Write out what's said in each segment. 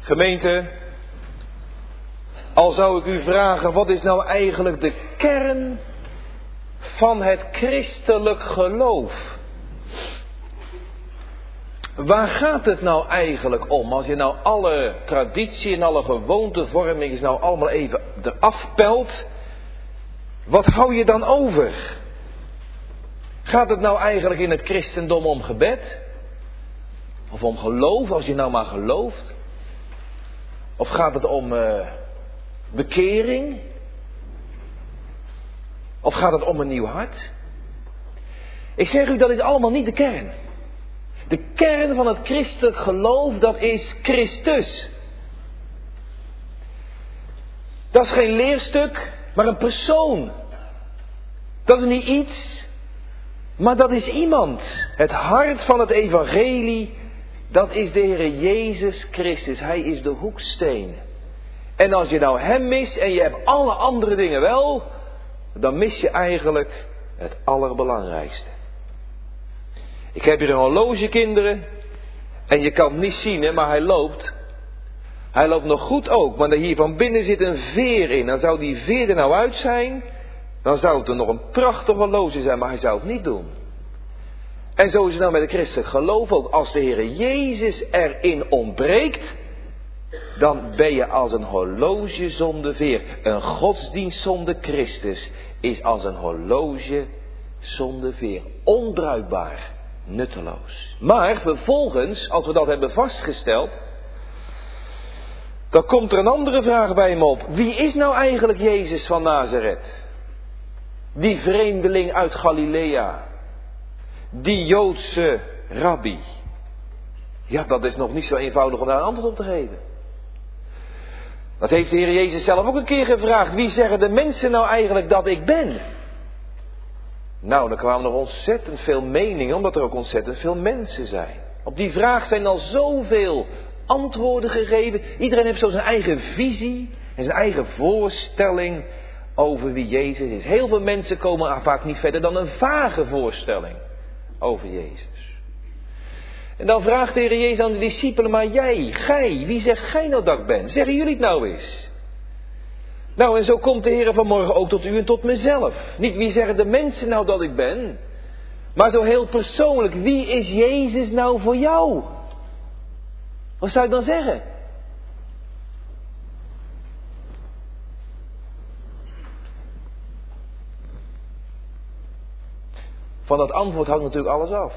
Gemeente, al zou ik u vragen, wat is nou eigenlijk de kern van het christelijk geloof? Waar gaat het nou eigenlijk om? Als je nou alle traditie en alle gewoontevorming nou allemaal even eraf pelt, wat hou je dan over? Gaat het nou eigenlijk in het christendom om gebed? Of om geloof, als je nou maar gelooft? Of gaat het om bekering? Of gaat het om een nieuw hart? Ik zeg u, dat is allemaal niet de kern. De kern van het christelijk geloof, dat is Christus. Dat is geen leerstuk, maar een persoon. Dat is niet iets, maar dat is iemand. Het hart van het evangelie, dat is de Heer Jezus Christus. Hij is de hoeksteen. En als je nou hem mist en je hebt alle andere dingen wel, dan mis je eigenlijk het allerbelangrijkste. Ik heb hier een horloge, kinderen. En je kan het niet zien, hè, maar hij loopt. Hij loopt nog goed ook, maar hier van binnen zit een veer in. Dan zou die veer er nou uit zijn, dan zou het er nog een prachtig horloge zijn, maar hij zou het niet doen. En zo is het nou met het christelijk geloof ook. Als de Heer Jezus erin ontbreekt, dan ben je als een horloge zonder veer. Een godsdienst zonder Christus is als een horloge zonder veer. Onbruikbaar, nutteloos. Maar vervolgens, als we dat hebben vastgesteld, dan komt er een andere vraag bij me op. Wie is nou eigenlijk Jezus van Nazareth? Die vreemdeling uit Galilea. Die Joodse rabbi. Ja, dat is nog niet zo eenvoudig om daar een antwoord op te geven. Dat heeft de Heer Jezus zelf ook een keer gevraagd. Wie zeggen de mensen nou eigenlijk dat ik ben? Nou, dan kwamen er ontzettend veel meningen, omdat er ook ontzettend veel mensen zijn. Op die vraag zijn al zoveel antwoorden gegeven. Iedereen heeft zo zijn eigen visie en zijn eigen voorstelling over wie Jezus is. Heel veel mensen komen vaak niet verder dan een vage voorstelling over Jezus. En dan vraagt de Heer Jezus aan de discipelen, maar gij, wie zegt gij nou dat ik ben? Zeggen jullie het nou eens? Nou, en zo komt de Heer vanmorgen ook tot u en tot mezelf. Niet wie zeggen de mensen nou dat ik ben, maar zo heel persoonlijk, wie is Jezus nou voor jou? Wat zou ik dan zeggen? Van dat antwoord hangt natuurlijk alles af.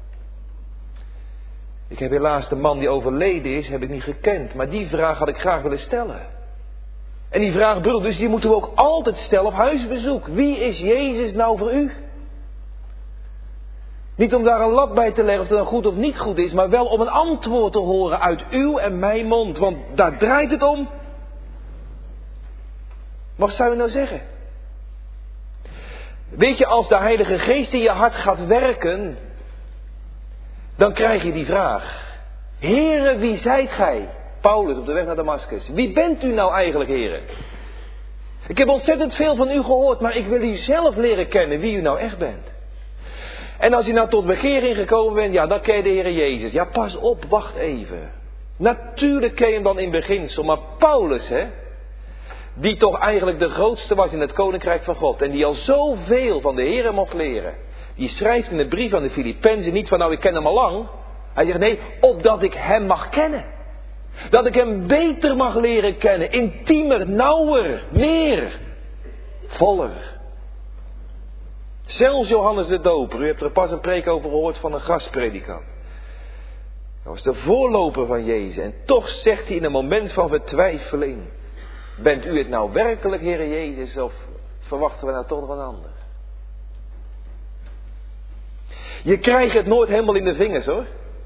Ik heb helaas de man die overleden is, heb ik niet gekend. Maar die vraag had ik graag willen stellen. En die vraag, broeders, die moeten we ook altijd stellen op huisbezoek. Wie is Jezus nou voor u? Niet om daar een lat bij te leggen of het dan goed of niet goed is, maar wel om een antwoord te horen uit uw en mijn mond. Want daar draait het om. Wat zou je nou zeggen? Weet je, als de Heilige Geest in je hart gaat werken, dan krijg je die vraag. Heere, wie zijt gij? Paulus op de weg naar Damascus. Wie bent u nou eigenlijk, Heere? Ik heb ontzettend veel van u gehoord, maar ik wil u zelf leren kennen wie u nou echt bent. En als je nou tot bekering gekomen bent, ja, dan ken je de Heere Jezus. Ja, pas op, wacht even. Natuurlijk ken je hem dan in beginsel, maar Paulus, hè, die toch eigenlijk de grootste was in het koninkrijk van God en die al zoveel van de Heere mocht leren. Die schrijft in de brief aan de Filippenzen niet van nou ik ken hem al lang. Hij zegt nee, opdat ik hem mag kennen. Dat ik hem beter mag leren kennen. Intiemer, nauwer, meer. Voller. Zelfs Johannes de Doper. U hebt er pas een preek over gehoord van een gastpredikant. Hij was de voorloper van Jezus. En toch zegt hij in een moment van vertwijfeling. Bent u het nou werkelijk, Heere Jezus? Of verwachten we nou toch nog een ander? Je krijgt het nooit helemaal in de vingers, hoor.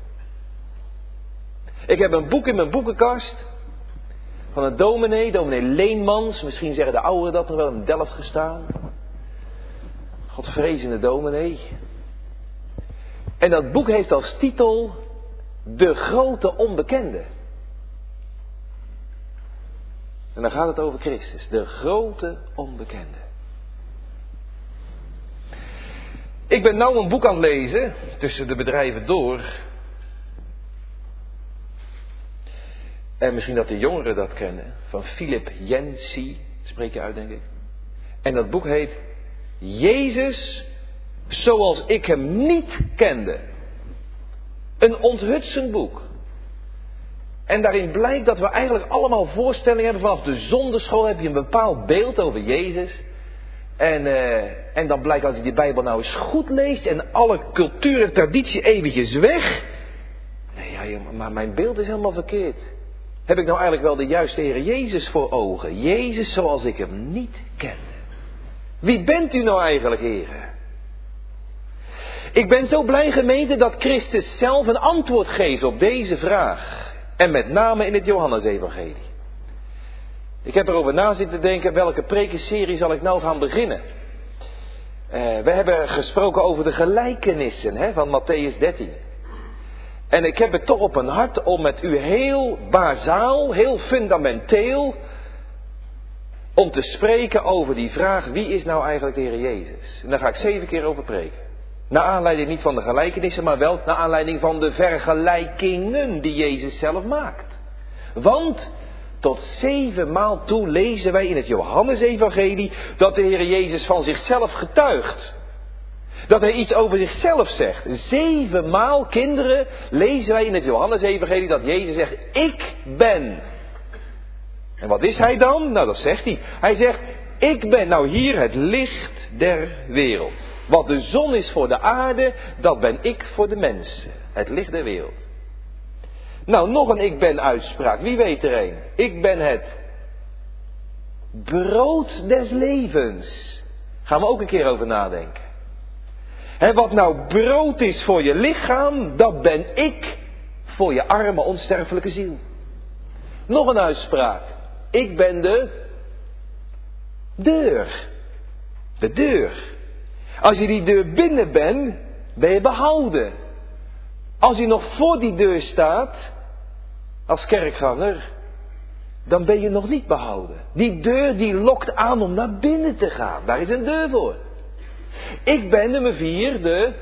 Ik heb een boek in mijn boekenkast. Van een dominee Leenmans. Misschien zeggen de ouderen dat er wel in Delft gestaan. Godvrezende dominee. En dat boek heeft als titel De Grote Onbekende. En dan gaat het over Christus. De Grote Onbekende. Ik ben nou een boek aan het lezen, tussen de bedrijven door. En misschien dat de jongeren dat kennen. Van Philip Yancey, spreek je uit denk ik. En dat boek heet Jezus zoals ik hem niet kende. Een onthutsend boek. En daarin blijkt dat we eigenlijk allemaal voorstellingen hebben. Vanaf de zonderschool heb je een bepaald beeld over Jezus. En dan blijkt als je die Bijbel nou eens goed leest en alle cultuur en traditie eventjes weg. Nee, ja, maar mijn beeld is helemaal verkeerd. Heb ik nou eigenlijk wel de juiste Heer Jezus voor ogen? Jezus zoals ik hem niet kende. Wie bent u nou eigenlijk, heren? Ik ben zo blij, gemeente, dat Christus zelf een antwoord geeft op deze vraag. En met name in het Johannesevangelie. Ik heb erover na zitten denken, welke prekenserie zal ik nou gaan beginnen? We hebben gesproken over de gelijkenissen van Mattheüs 13. En ik heb het toch op mijn hart om met u heel bazaal, heel fundamenteel, om te spreken over die vraag, wie is nou eigenlijk de Heer Jezus? En daar ga ik 7 keer over preken. Naar aanleiding niet van de gelijkenissen, maar wel naar aanleiding van de vergelijkingen die Jezus zelf maakt. Want tot 7 maal toe lezen wij in het Johannesevangelie dat de Heer Jezus van zichzelf getuigt. Dat hij iets over zichzelf zegt. 7 maal, kinderen, lezen wij in het Johannesevangelie dat Jezus zegt, ik ben. En wat is hij dan? Nou, dat zegt hij. Hij zegt, ik ben nou hier het licht der wereld. Wat de zon is voor de aarde, dat ben ik voor de mensen. Het licht der wereld. Nou, nog een ik ben uitspraak. Wie weet er een? Ik ben het brood des levens. Gaan we ook een keer over nadenken. Wat nou brood is voor je lichaam, dat ben ik voor je arme onsterfelijke ziel. Nog een uitspraak. Ik ben de deur. De deur. Als je die deur binnen bent, ben je behouden. Als je nog voor die deur staat, als kerkganger, dan ben je nog niet behouden. Die deur die lokt aan om naar binnen te gaan. Daar is een deur voor. Ik ben nummer 4,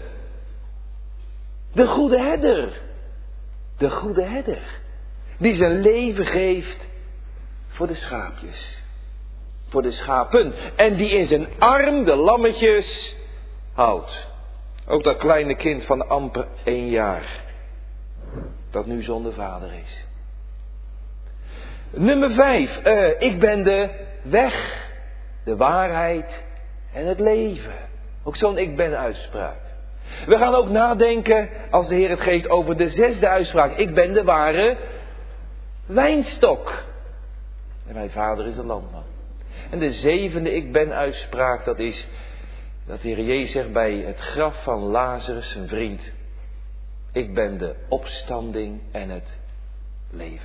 de goede herder. De goede herder. Die zijn leven geeft voor de schaapjes. Voor de schapen. En die in zijn arm de lammetjes houdt. Ook dat kleine kind van amper 1 jaar. Dat nu zonder vader is. Nummer 5. Ik ben de weg, de waarheid en het leven. Ook zo'n ik ben uitspraak. We gaan ook nadenken, als de Heer het geeft, over de 6e uitspraak. Ik ben de ware wijnstok. En mijn vader is een landman. En de 7e ik ben uitspraak, dat is dat de Heer Jezus zegt bij het graf van Lazarus, zijn vriend. Ik ben de opstanding en het leven.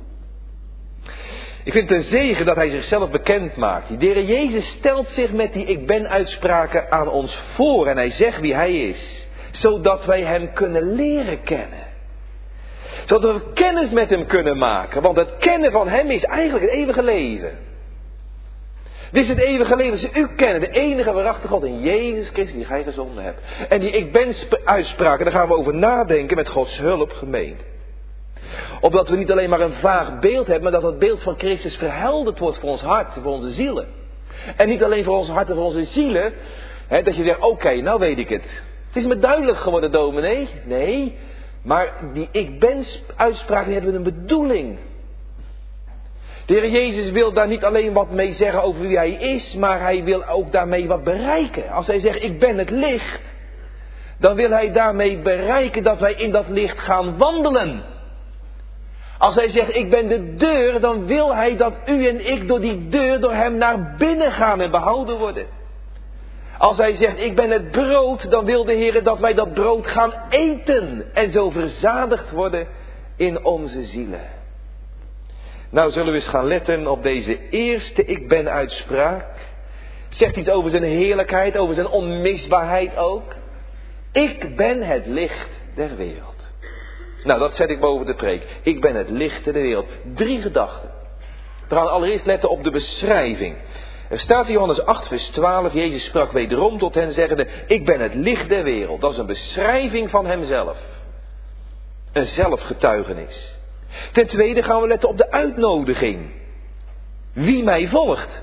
Ik vind het een zegen dat hij zichzelf bekend maakt. De Heer Jezus stelt zich met die ik ben uitspraken aan ons voor. En hij zegt wie hij is. Zodat wij hem kunnen leren kennen. Zodat we kennis met hem kunnen maken. Want het kennen van hem is eigenlijk het eeuwige leven. Dit is het eeuwige leven. Ze u kennen. De enige waarachtige God in Jezus Christus die gij gezonden hebt. En die ik ben uitspraken, daar gaan we over nadenken met Gods hulp, gemeente. Opdat we niet alleen maar een vaag beeld hebben, maar dat het beeld van Christus verhelderd wordt voor ons hart, voor onze zielen. En niet alleen voor ons hart en voor onze zielen, dat je zegt, oké, nou weet ik het. Het is me duidelijk geworden, dominee. Nee, maar die ik ben uitspraak, die hebben een bedoeling. De Heer Jezus wil daar niet alleen wat mee zeggen over wie hij is, maar hij wil ook daarmee wat bereiken. Als hij zegt, ik ben het licht, dan wil hij daarmee bereiken dat wij in dat licht gaan wandelen. Als hij zegt, ik ben de deur, dan wil hij dat u en ik door die deur, door hem naar binnen gaan en behouden worden. Als hij zegt, ik ben het brood, dan wil de Heer dat wij dat brood gaan eten en zo verzadigd worden in onze zielen. Nou, zullen we eens gaan letten op deze eerste ik ben uitspraak. Zegt iets over zijn heerlijkheid, over zijn onmisbaarheid ook. Ik ben het licht der wereld. Nou, dat zet ik boven de preek. Ik ben het licht der wereld. 3 gedachten. We gaan allereerst letten op de beschrijving. Er staat in Johannes 8 vers 12. Jezus sprak wederom tot hen zeggende, ik ben het licht der wereld. Dat is een beschrijving van hemzelf. Een zelfgetuigenis. Ten tweede gaan we letten op de uitnodiging. Wie mij volgt.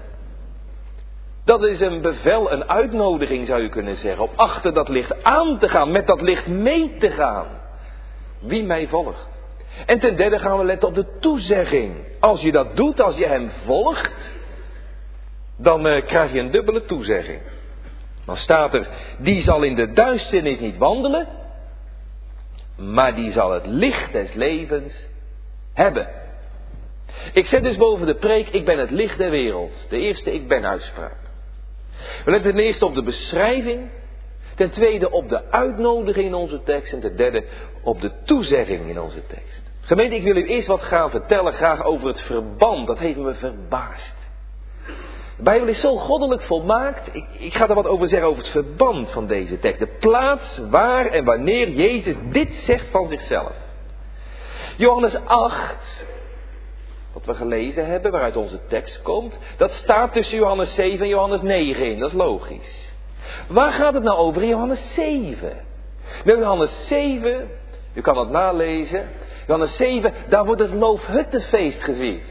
Dat is een bevel, een uitnodiging zou je kunnen zeggen. Om achter dat licht aan te gaan, met dat licht mee te gaan. Wie mij volgt. En ten derde gaan we letten op de toezegging. Als je dat doet, als je hem volgt, dan krijg je een dubbele toezegging. Dan staat er, die zal in de duisternis niet wandelen, maar die zal het licht des levens hebben. Ik zet dus boven de preek, ik ben het licht der wereld. De eerste ik ben uitspraak. We letten ten eerste op de beschrijving. Ten tweede op de uitnodiging in onze tekst. En ten derde op de toezegging in onze tekst. Gemeente, ik wil u eerst wat gaan vertellen graag over het verband. Dat heeft me verbaasd. De Bijbel is zo goddelijk volmaakt. Ik ga er wat over zeggen over het verband van deze tekst. De plaats waar en wanneer Jezus dit zegt van zichzelf. Johannes 8, wat we gelezen hebben, waaruit onze tekst komt, dat staat tussen Johannes 7 en Johannes 9 in. Dat is logisch. Waar gaat het nou over in Johannes 7? Bij Johannes 7, u kan het nalezen. Johannes 7, daar wordt het Loofhuttenfeest gevierd.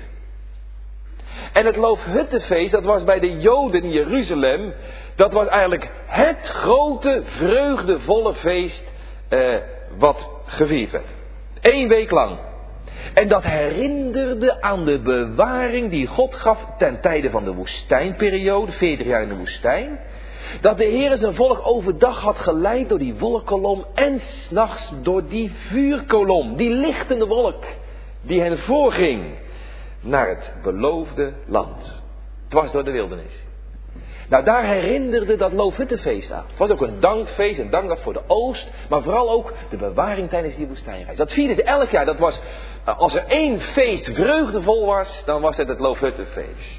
En het Loofhuttenfeest, dat was bij de Joden in Jeruzalem, dat was eigenlijk het grote, vreugdevolle feest wat gevierd werd. 1 week lang. En dat herinnerde aan de bewaring die God gaf ten tijde van de woestijnperiode, 40 jaar in de woestijn. Dat de Heer zijn volk overdag had geleid door die wolkkolom en 's nachts door die vuurkolom, die lichtende wolk die hen voorging naar het beloofde land. Dwars door de wildernis. Nou, daar herinnerde dat Loofhuttenfeest aan. Het was ook een dankfeest, een dankdag voor de oogst, maar vooral ook de bewaring tijdens die woestijnreis. Dat vierde ze elk jaar. Dat was, als er 1 feest vreugdevol was, dan was het Loofhuttenfeest.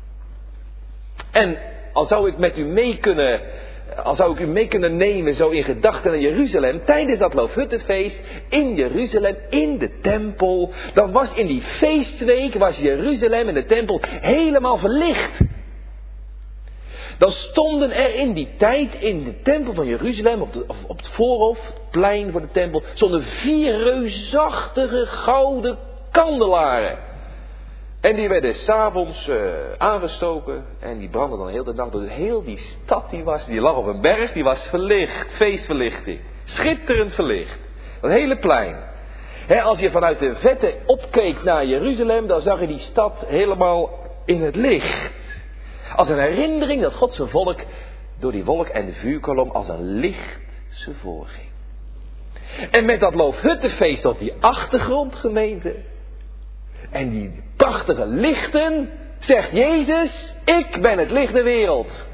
En al zou ik u mee kunnen nemen zo in gedachten naar Jeruzalem, tijdens dat Loofhuttenfeest, in Jeruzalem, in de tempel, dan was in die feestweek, was Jeruzalem en de tempel helemaal verlicht. Dan stonden er in die tijd in de tempel van Jeruzalem, op het voorhof, het plein voor de tempel, stonden 4 reusachtige gouden kandelaren. En die werden 's avonds aangestoken en die brandden dan heel de dag. Dus heel die stad die lag op een berg, die was verlicht, feestverlichting. Schitterend verlicht. Dat hele plein. Als je vanuit de vette opkeek naar Jeruzalem, dan zag je die stad helemaal in het licht. Als een herinnering dat God zijn volk door die wolk en de vuurkolom als een licht ze voorging. En met dat Loofhuttenfeest op die achtergrond, gemeente, en die prachtige lichten, zegt Jezus, ik ben het licht der wereld.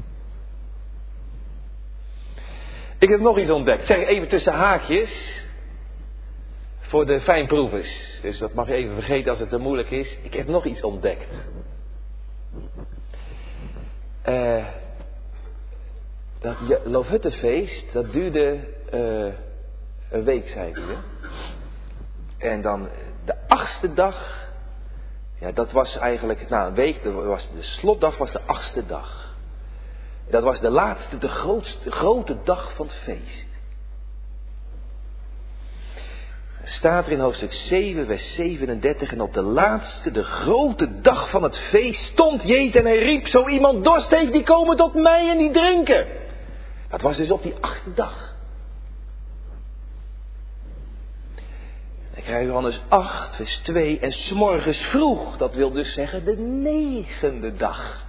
Ik heb nog iets ontdekt. Zeg even tussen haakjes. Voor de fijnproevers. Dus dat mag je even vergeten als het te moeilijk is. Ik heb nog iets ontdekt. Dat Loofhuttenfeest, dat duurde een week, zei hij. En dan de 8e dag, ja, dat was eigenlijk, een week, de slotdag was de 8e dag. Dat was de laatste, de grote dag van het feest. Staat er in hoofdstuk 7, vers 37, en op de laatste, de grote dag van het feest, stond Jezus en hij riep, zo iemand dorst heeft, die komen tot mij en die drinken. Dat was dus op die 8e dag. Dan krijg je Johannes 8, vers 2, en 's morgens vroeg, dat wil dus zeggen de 9e dag.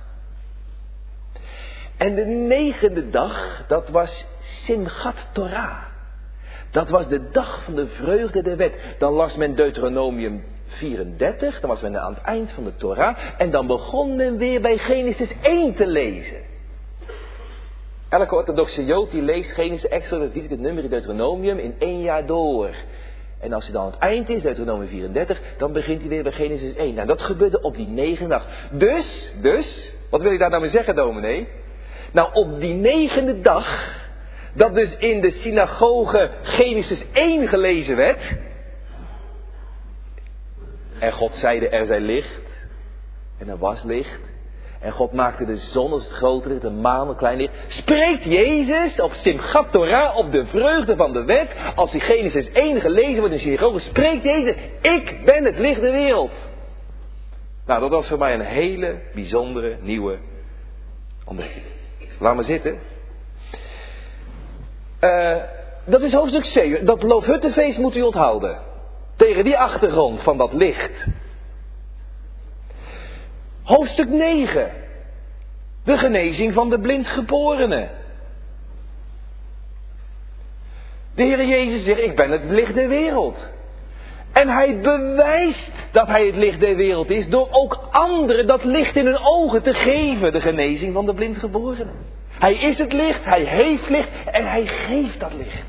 En de 9e dag, dat was Simchat Torah. Dat was de dag van de vreugde der wet. Dan las men Deuteronomium 34, dan was men aan het eind van de Torah. En dan begon men weer bij Genesis 1 te lezen. Elke orthodoxe Jood die leest Genesis, Exodus, Leviticus, Numeri, Deuteronomium in 1 jaar door. En als hij dan aan het eind is, Deuteronomium 34, dan begint hij weer bij Genesis 1. Nou, dat gebeurde op die 9e dag. Dus, wat wil je daar nou mee zeggen, dominee? Nou, op die 9e dag, dat dus in de synagoge Genesis 1 gelezen werd. En God zeide, er zij licht. En er was licht. En God maakte de zon als het grote licht, de maan een klein licht. Spreekt Jezus op Simchat Torah, op de vreugde van de wet, als die Genesis 1 gelezen wordt in de synagoge, spreekt Jezus, ik ben het licht der wereld. Nou, dat was voor mij een hele bijzondere nieuwe ontdekking. Laat maar zitten. Dat is hoofdstuk 7. Dat Loofhuttenfeest moet u onthouden. Tegen die achtergrond van dat licht. Hoofdstuk 9. De genezing van de blindgeborene. De Heer Jezus zegt, ik ben het licht der wereld. En hij bewijst dat hij het licht der wereld is door ook anderen dat licht in hun ogen te geven. De genezing van de blindgeborene. Hij is het licht, hij heeft licht en hij geeft dat licht.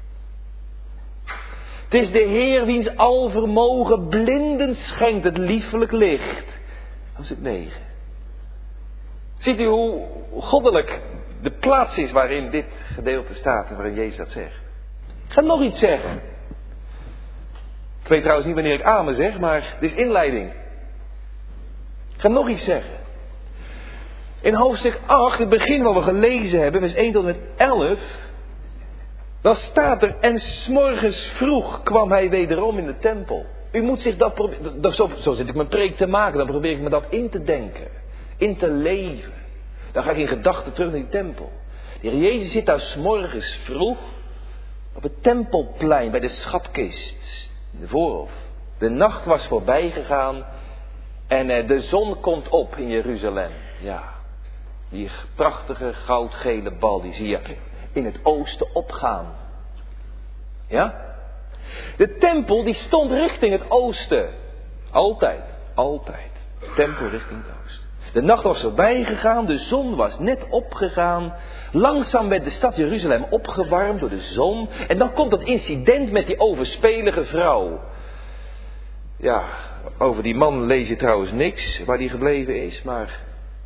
Het is de Heer wiens alvermogen blinden schenkt het liefelijk licht. Hoofdstuk 9. Ziet u hoe goddelijk de plaats is waarin dit gedeelte staat en waarin Jezus dat zegt. Ik ga nog iets zeggen. Ik weet trouwens niet wanneer ik amen zeg, maar dit is inleiding. Ik ga nog iets zeggen. In hoofdstuk 8, het begin wat we gelezen hebben, vers 1 tot en met 11... dan staat er, en 's morgens vroeg kwam hij wederom in de tempel. U moet zich dat proberen, zo zit ik mijn preek te maken, dan probeer ik me dat in te denken, in te leven. Dan ga ik in gedachten terug naar die tempel. De Heer Jezus zit daar 's morgens vroeg op het tempelplein bij de schatkist, in de voorhof. De nacht was voorbij gegaan en de zon komt op in Jeruzalem. Ja, die prachtige goudgele bal, die zie je in het oosten opgaan. Ja? De tempel die stond richting het oosten. Altijd. De tempel richting het oosten. De nacht was voorbij gegaan, de zon was net opgegaan. Langzaam werd de stad Jeruzalem opgewarmd door de zon. En dan komt dat incident met die overspelige vrouw. Ja, over die man lees je trouwens niks, waar die gebleven is, maar...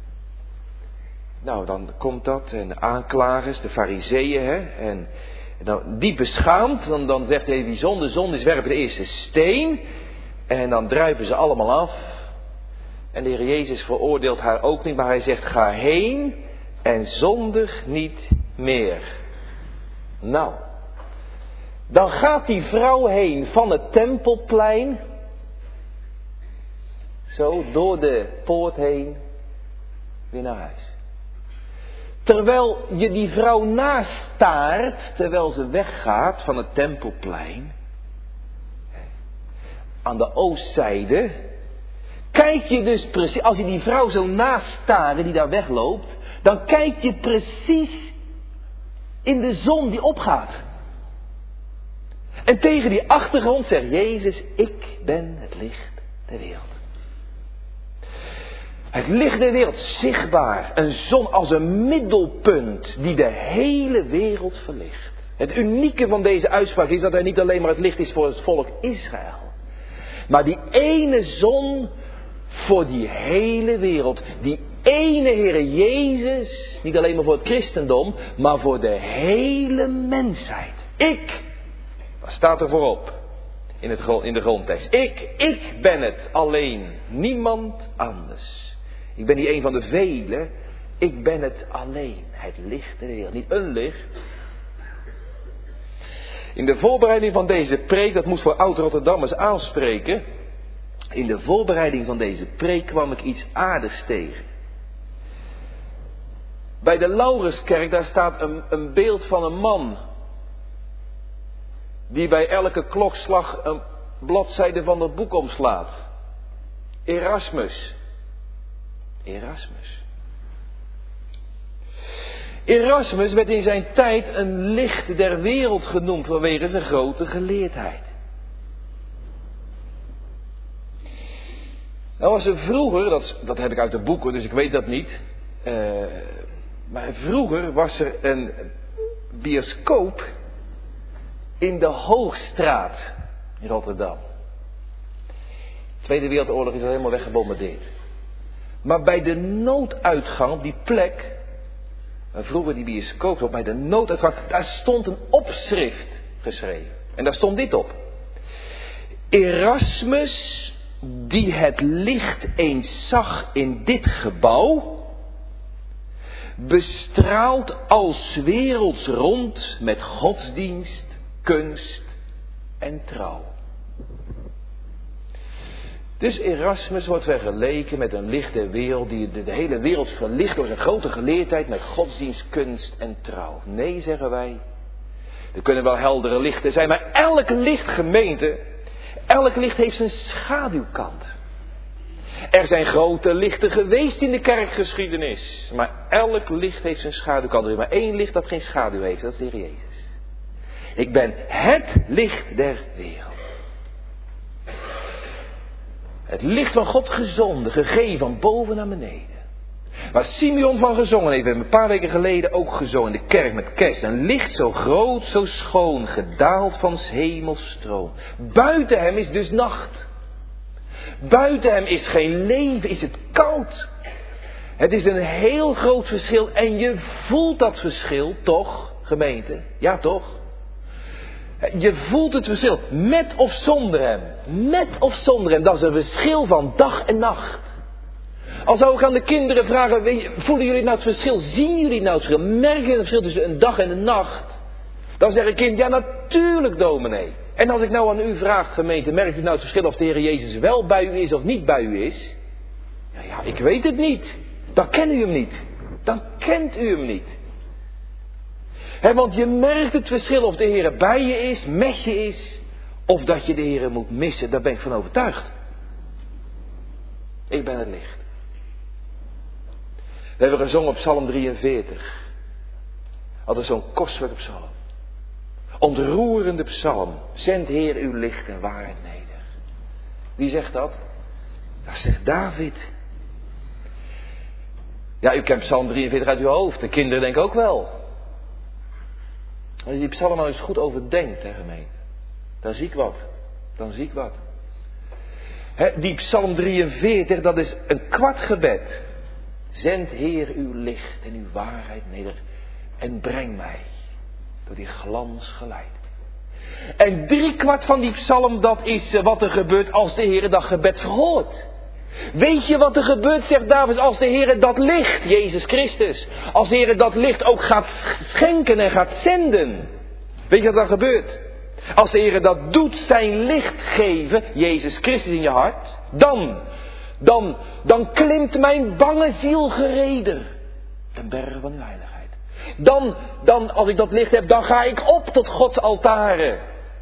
Nou, dan komt dat, en de aanklagers, de fariseeën, hè, en dan, die beschaamd, dan zegt hij, die zon, de zon is werpen de eerste steen, en dan druipen ze allemaal af, en de Heer Jezus veroordeelt haar ook niet, maar hij zegt, ga heen en zondig niet meer. Nou, dan gaat die vrouw heen van het tempelplein, zo door de poort heen, weer naar huis. Terwijl je die vrouw nastaart, terwijl ze weggaat van het tempelplein, aan de oostzijde, kijk je dus precies, als je die vrouw zo nastaart die daar wegloopt, dan kijk je precies in de zon die opgaat. En tegen die achtergrond zegt Jezus, ik ben het licht der wereld. Het licht der wereld, zichtbaar, een zon als een middelpunt die de hele wereld verlicht. Het unieke van deze uitspraak is dat hij niet alleen maar het licht is voor het volk Israël. Maar die ene zon voor die hele wereld. Die ene Heere Jezus, niet alleen maar voor het christendom, maar voor de hele mensheid. Ik, wat staat er voorop in de grondtekst? Ik ben het alleen, niemand anders. Ik ben niet een van de velen. Ik ben het alleen. Het licht der wereld. Niet een licht. In de voorbereiding van deze preek, dat moest voor oud-Rotterdammers aanspreken. In de voorbereiding van deze preek kwam ik iets aardigs tegen. Bij de Laurenskerk, daar staat een beeld van een man. Die bij elke klokslag een bladzijde van het boek omslaat. Erasmus. Erasmus werd in zijn tijd een licht der wereld genoemd vanwege zijn grote geleerdheid. Nou was er vroeger, dat heb ik uit de boeken, dus ik weet dat niet. Maar vroeger was er een bioscoop in de Hoogstraat in Rotterdam. De Tweede Wereldoorlog is al helemaal weggebombardeerd. Maar bij de nooduitgang op die plek, waar vroeger die bioscoop was, bij de nooduitgang, daar stond een opschrift geschreven. En daar stond dit op. Erasmus die het licht eens zag in dit gebouw, bestraalt als werelds rond met godsdienst, kunst en trouw. Dus Erasmus wordt vergeleken met een licht der wereld die de hele wereld verlicht door zijn grote geleerdheid met godsdienst, kunst en trouw. Nee, zeggen wij. Er kunnen wel heldere lichten zijn, maar elk licht, gemeente, elk licht heeft zijn schaduwkant. Er zijn grote lichten geweest in de kerkgeschiedenis, maar elk licht heeft zijn schaduwkant. Er is maar één licht dat geen schaduw heeft, dat is de Heer Jezus. Ik ben het licht der wereld. Het licht van God gezonden, gegeven van boven naar beneden. Waar Simeon van gezongen heeft, we hebben een paar weken geleden ook gezongen in de kerk met kerst. Een licht zo groot, zo schoon, gedaald van 's hemels stroom. Buiten hem is dus nacht. Buiten hem is geen leven, is het koud. Het is een heel groot verschil en je voelt dat verschil toch, gemeente? Ja toch? Je voelt het verschil, met of zonder hem. Met of zonder hem, dat is een verschil van dag en nacht. Al zou ik aan de kinderen vragen, voelen jullie nou het verschil? Zien jullie nou het verschil? Merken jullie het verschil tussen een dag en een nacht? Dan zegt een kind, ja natuurlijk dominee. En als ik nou aan u vraag, gemeente, merkt u nou het verschil of de Heer Jezus wel bij u is of niet bij u is? Ja, ik weet het niet. Dan ken u hem niet. Dan kent u hem niet. Want je merkt het verschil of de Heer bij je is, met je is, of dat je de Heer moet missen. Daar ben ik van overtuigd. Ik ben het licht. We hebben gezongen op Psalm 43. Altijd zo'n kostelijke psalm. Ontroerende psalm. Zend Heer uw licht en waarheid neder. Wie zegt dat? Dat zegt David. Ja, u kent Psalm 43 uit uw hoofd. De kinderen denken ook wel. Als je die psalm nou eens goed overdenkt, hè gemeente. Dan zie ik wat. Dan zie ik wat. Die Psalm 43, dat is een kwart gebed. Zend Heer uw licht en uw waarheid neder. En breng mij door die glans geleid. En 3/4 van die psalm, dat is wat er gebeurt als de Heer dat gebed verhoort. Weet je wat er gebeurt, zegt David, als de Heer dat licht, Jezus Christus, als de Heer dat licht ook gaat schenken en gaat zenden. Weet je wat er gebeurt? Als de Heer dat doet, zijn licht geven, Jezus Christus in je hart, dan klimt mijn bange ziel gereder ten berge van uw heiligheid. Dan, als ik dat licht heb, dan ga ik op tot Gods altaren.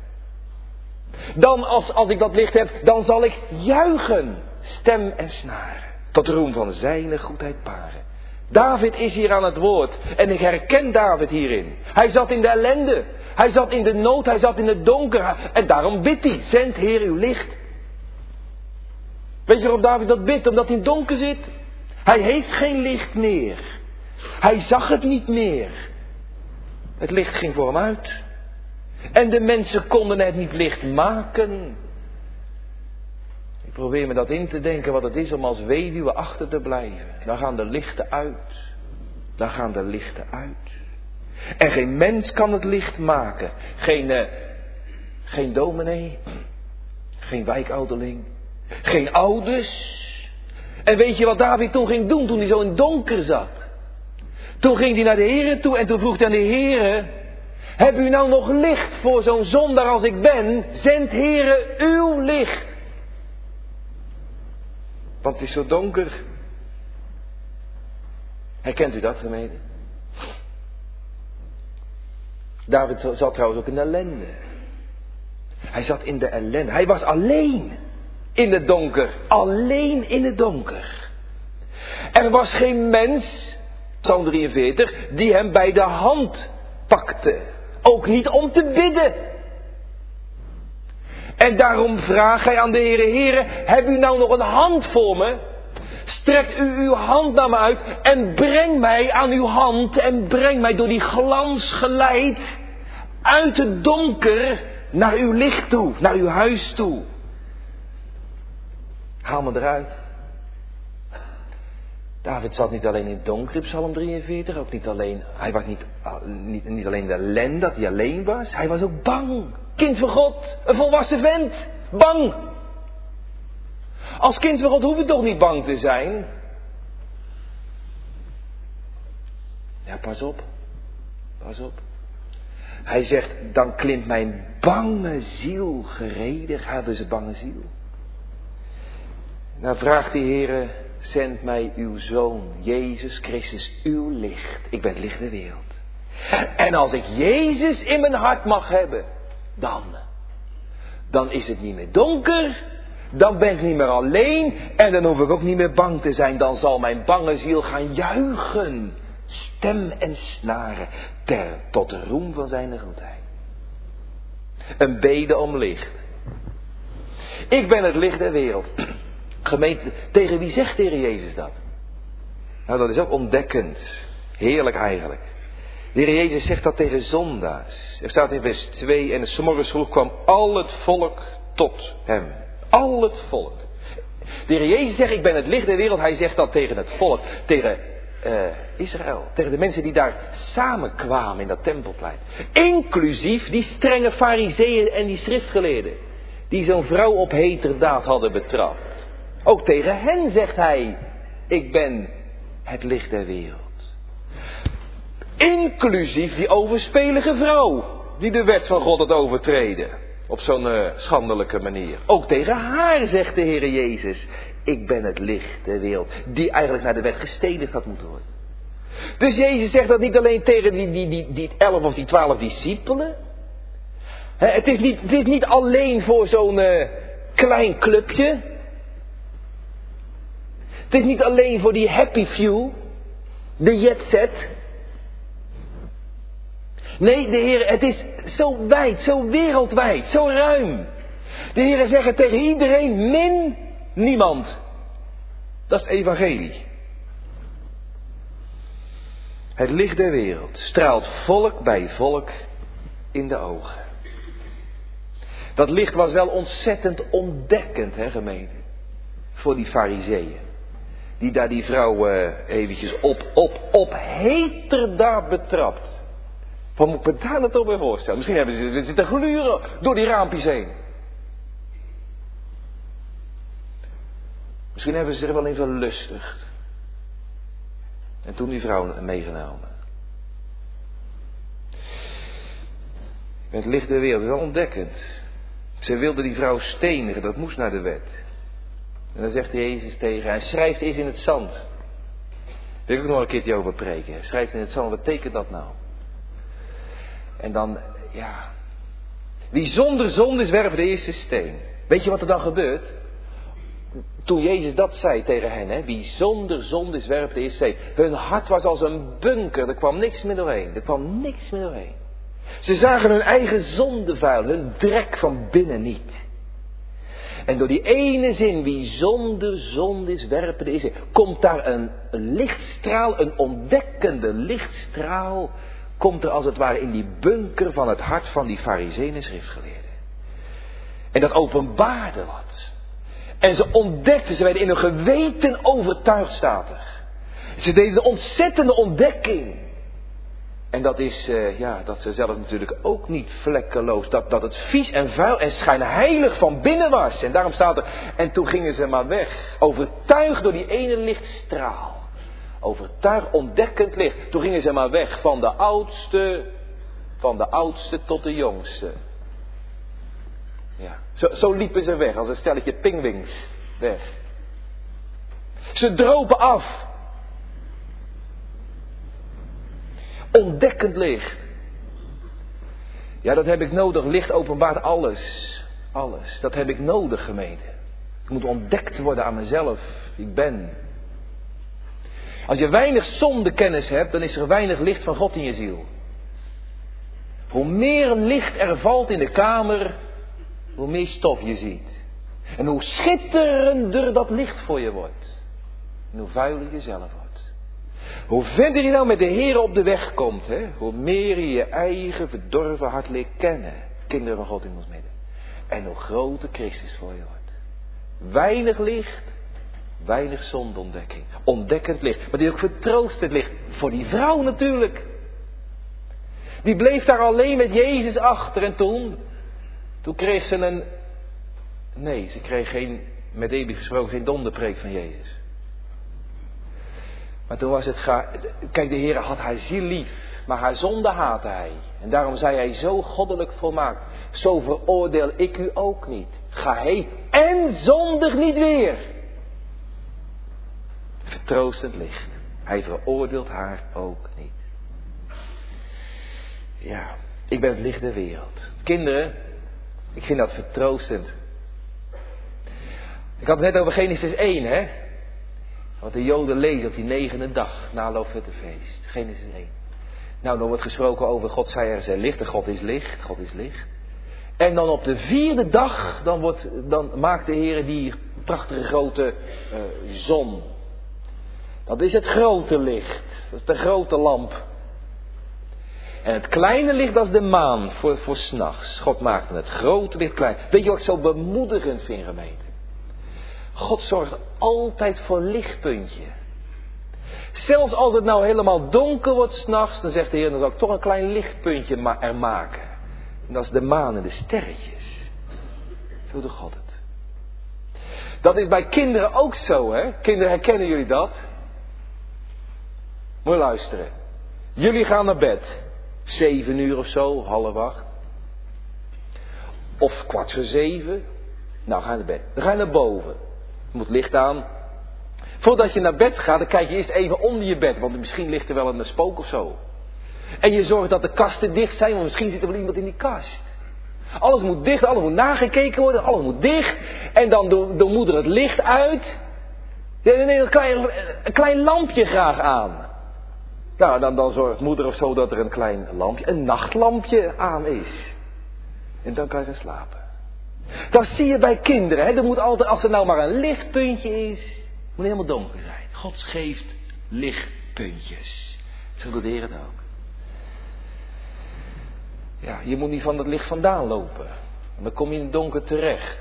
Dan, als ik dat licht heb, dan zal ik juichen, stem en snaren, tot roem van zijn goedheid paren. David is hier aan het woord en ik herken David hierin. Hij zat in de ellende, hij zat in de nood, hij zat in het donker en daarom bidt hij, zend Heer uw licht. Weet je waarom David dat bidt? Omdat hij in het donker zit. Hij heeft geen licht meer. Hij zag het niet meer. Het licht ging voor hem uit. En de mensen konden het niet licht maken. Ik probeer me dat in te denken wat het is om als weduwe achter te blijven. Dan gaan de lichten uit. Dan gaan de lichten uit. En geen mens kan het licht maken. Geen dominee. Geen wijkouderling. Geen ouders. En weet je wat David toen ging doen toen hij zo in het donker zat? Toen ging hij naar de Heere toe en toen vroeg hij aan de Heere: heb u nou nog licht voor zo'n zondaar als ik ben? Zend Heere uw licht. Want het is zo donker. Herkent u dat, gemeente? David zat trouwens ook in de ellende. Hij zat in de ellende. Hij was alleen in het donker. Alleen in het donker. Er was geen mens, Psalm 43, die hem bij de hand pakte. Ook niet om te bidden. En daarom vraagt hij aan de Heere: Heere, heb u nou nog een hand voor me? Strekt u uw hand naar me uit en breng mij aan uw hand en breng mij door die glans geleid uit het donker naar uw licht toe, naar uw huis toe. Haal me eruit. David zat niet alleen in het donker in Psalm 43, ook niet alleen, hij was niet alleen de ellende dat hij alleen was, hij was ook bang. Kind van God, een volwassen vent, bang. Als kind van God hoef ik toch niet bang te zijn? Ja, pas op. Pas op. Hij zegt, dan klimt mijn bange ziel geredig. Hadden ze bange ziel. Nou vraagt de Heere, zend mij uw Zoon, Jezus Christus, uw licht. Ik ben het licht der wereld. En als ik Jezus in mijn hart mag hebben, dan is het niet meer donker. Dan ben ik niet meer alleen. En dan hoef ik ook niet meer bang te zijn. Dan zal mijn bange ziel gaan juichen. Stem en snaren. Tot de roem van zijn goedheid. Een bede om licht. Ik ben het licht der wereld. Gemeente, tegen wie zegt de Heer Jezus dat? Nou, dat is ook ontdekkend. Heerlijk eigenlijk. De Heer Jezus zegt dat tegen zondaars. Er staat in vers 2. En 's morgens vroeg kwam al het volk tot hem. Al het volk. De Heer Jezus zegt, ik ben het licht der wereld. Hij zegt dat tegen het volk. Tegen Israël. Tegen de mensen die daar samenkwamen in dat tempelplein. Inclusief die strenge fariseeën en die schriftgeleerden. Die zo'n vrouw op heterdaad hadden betrapt. Ook tegen hen zegt hij, ik ben het licht der wereld. Inclusief die overspelige vrouw. Die de wet van God had overtreden. Op zo'n schandelijke manier. Ook tegen haar zegt de Heer Jezus. Ik ben het licht der wereld. Die eigenlijk naar de wet gestenigd had moeten worden. Dus Jezus zegt dat niet alleen tegen die 11 of die 12 discipelen. Het is niet alleen voor zo'n klein clubje. Het is niet alleen voor die happy few. De jet set. Nee, de Heer, het is zo wijd, zo wereldwijd, zo ruim. De Heer zegt tegen iedereen, min niemand. Dat is het evangelie. Het licht der wereld straalt volk bij volk in de ogen. Dat licht was wel ontzettend ontdekkend, hè gemeente. Voor die fariseeën. Die daar die vrouw eventjes op heterdaad betrapt. Wat moet ik me daar nou toch bij voorstellen? Misschien hebben ze zitten gluren door die raampjes heen. Misschien hebben ze zich er wel in verlustigd. En toen die vrouw meegenomen. Het licht der wereld is wel ontdekkend. Ze wilden die vrouw stenigen, dat moest naar de wet. En dan zegt Jezus tegen haar, schrijf eens in het zand. Daar wil ik ook nog een keertje over preken. Schrijf in het zand, wat betekent dat nou? En dan, ja. Wie zonder zonde is, werpt de eerste steen. Weet je wat er dan gebeurt? Toen Jezus dat zei tegen hen, hè, wie zonder zonde is, werpt de eerste steen. Hun hart was als een bunker, er kwam niks meer doorheen. Er kwam niks meer doorheen. Ze zagen hun eigen zondevuil, hun drek van binnen niet. En door die ene zin, wie zonder zonde is, werpen de eerste steen, komt daar een lichtstraal, een ontdekkende lichtstraal, komt er als het ware in die bunker van het hart van die fariseeën en schriftgeleerden. En dat openbaarde wat. En ze ontdekten, ze werden in hun geweten overtuigd, staat er. Ze deden een ontzettende ontdekking. En dat is, dat ze zelf natuurlijk ook niet vlekkeloos, dat het vies en vuil en schijnheilig van binnen was. En daarom staat er, en toen gingen ze maar weg, overtuigd door die ene lichtstraal. Overtuigd, ontdekkend licht. Toen gingen ze maar weg, van de oudste tot de jongste. Ja, zo liepen ze weg, als een stelletje pingwings weg. Ze dropen af. Ontdekkend licht. Ja, dat heb ik nodig. Licht openbaart alles. Alles. Dat heb ik nodig, gemeente. Ik moet ontdekt worden aan mezelf. Ik ben. Als je weinig zondekennis hebt, dan is er weinig licht van God in je ziel. Hoe meer licht er valt in de kamer, hoe meer stof je ziet. En hoe schitterender dat licht voor je wordt. En hoe vuiler je zelf wordt. Hoe verder je nou met de Heer op de weg komt, hè, hoe meer je je eigen verdorven hart leert kennen. Kinderen van God in ons midden. En hoe groter Christus voor je wordt. Weinig licht, weinig zondeontdekking. Ontdekkend licht, maar die ook vertroostend licht. Voor die vrouw natuurlijk. Die bleef daar alleen met Jezus achter en toen kreeg ze ze kreeg geen met eerbied gesproken, geen donderpreek van Jezus. Maar toen was het, kijk, de Heer had haar ziel lief, maar haar zonde haatte hij. En daarom zei hij zo goddelijk volmaakt, zo veroordeel ik u ook niet. Ga heen en zondig niet weer. Vertroostend licht. Hij veroordeelt haar ook niet. Ja, ik ben het licht der wereld. Kinderen, ik vind dat vertroostend. Ik had het net over Genesis 1, hè. Wat de Joden lezen op die 9e dag na Loofhuttenfeest. Genesis 1. Nou, dan wordt gesproken over God zei er zij licht en God is licht. God is licht. En dan op de 4e dag, dan maakt de Heer die prachtige grote zon. Dat is het grote licht. Dat is de grote lamp. En het kleine licht, dat is de maan voor 's nachts. God maakte het grote licht klein. Weet je wat ik zo bemoedigend vind, gemeente? God zorgt altijd voor een lichtpuntje. Zelfs als het nou helemaal donker wordt 's nachts, dan zegt de Heer, dan zal ik toch een klein lichtpuntje er maken. En dat is de maan en de sterretjes. Zo doet God het. Dat is bij kinderen ook zo, hè? Kinderen, herkennen jullie dat? Moet je luisteren. Jullie gaan naar bed. 7 uur of zo, 7:30. Of 6:15. Nou, ga je naar bed. Dan ga je naar boven. Je moet licht aan. Voordat je naar bed gaat, dan kijk je eerst even onder je bed. Want misschien ligt er wel een spook of zo. En je zorgt dat de kasten dicht zijn, want misschien zit er wel iemand in die kast. Alles moet dicht, alles moet nagekeken worden, alles moet dicht. En dan doet moeder het licht uit. Een klein lampje graag aan. Nou, dan zorgt moeder of zo dat er een klein lampje, een nachtlampje aan is. En dan kan je gaan slapen. Dat zie je bij kinderen. Hè? Er moet altijd, als er nou maar een lichtpuntje is, moet helemaal donker zijn. God geeft lichtpuntjes. Zo doet de Heer het ook. Ja, je moet niet van het licht vandaan lopen. Want dan kom je in het donker terecht.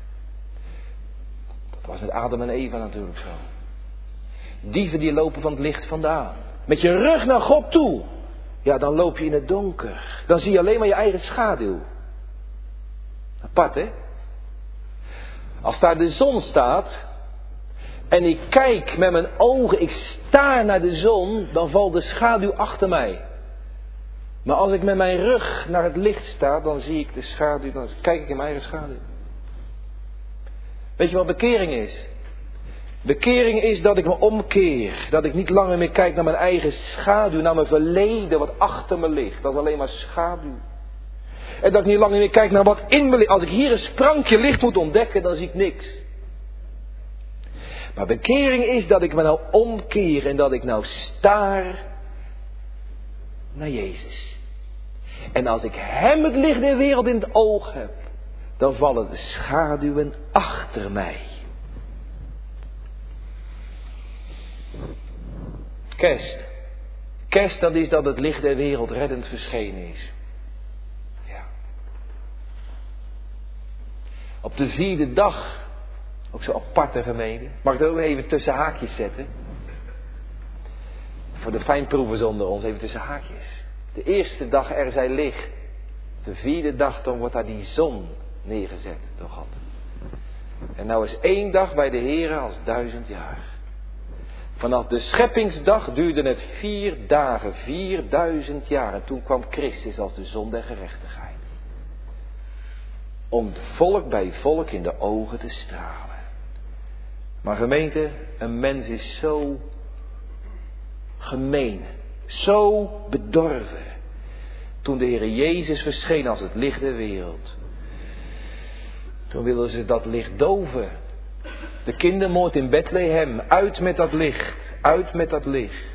Dat was met Adam en Eva natuurlijk zo. Dieven die lopen van het licht vandaan. Met je rug naar God toe. Ja, dan loop je in het donker. Dan zie je alleen maar je eigen schaduw. Apart, hè? Als daar de zon staat. En ik kijk met mijn ogen. Ik staar naar de zon. Dan valt de schaduw achter mij. Maar als ik met mijn rug naar het licht sta. Dan zie ik de schaduw. Dan kijk ik in mijn eigen schaduw. Weet je wat bekering is? Bekering is dat ik me omkeer. Dat ik niet langer meer kijk naar mijn eigen schaduw. Naar mijn verleden wat achter me ligt. Dat is alleen maar schaduw. En dat ik niet langer meer kijk naar wat in me ligt. Als ik hier een sprankje licht moet ontdekken, dan zie ik niks. Maar bekering is dat ik me nou omkeer. En dat ik nou staar naar Jezus. En als ik hem het licht der wereld in het oog heb. Dan vallen de schaduwen achter mij. Kerst. Kerst, dat is dat het licht der wereld reddend verschenen is. Ja. Op de 4e dag. Ook zo aparte gemeente. Mag ik dat ook even tussen haakjes zetten? Voor de fijnproevers onder ons even tussen haakjes. De eerste dag er zij licht. De 4e dag dan wordt daar die zon neergezet door God. En nou is 1 dag bij de Heere als 1000 jaar. Vanaf de scheppingsdag duurde het 4 dagen, 4000 jaar. En toen kwam Christus als de zon der gerechtigheid. Om volk bij volk in de ogen te stralen. Maar gemeente, een mens is zo gemeen, zo bedorven. Toen de Heer Jezus verscheen als het licht der wereld. Toen wilden ze dat licht doven. De kindermoord in Bethlehem. Uit met dat licht. Uit met dat licht.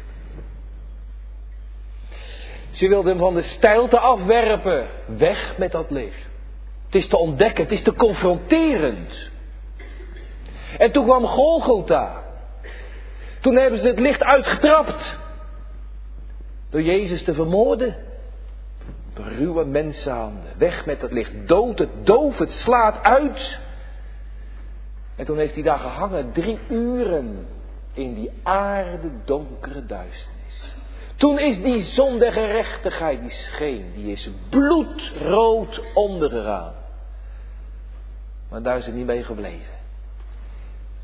Ze wilden hem van de steilte afwerpen. Weg met dat licht. Het is te ontdekken. Het is te confronterend. En toen kwam Golgotha. Toen hebben ze het licht uitgetrapt. Door Jezus te vermoorden. Door ruwe mensenhanden. Weg met dat licht. Dood het, doof het, slaat uit. En toen heeft hij daar gehangen 3 uren. In die aarde donkere duisternis. Toen is die zon der gerechtigheid die scheen. Die is bloedrood ondergegaan. Maar daar is het niet mee gebleven.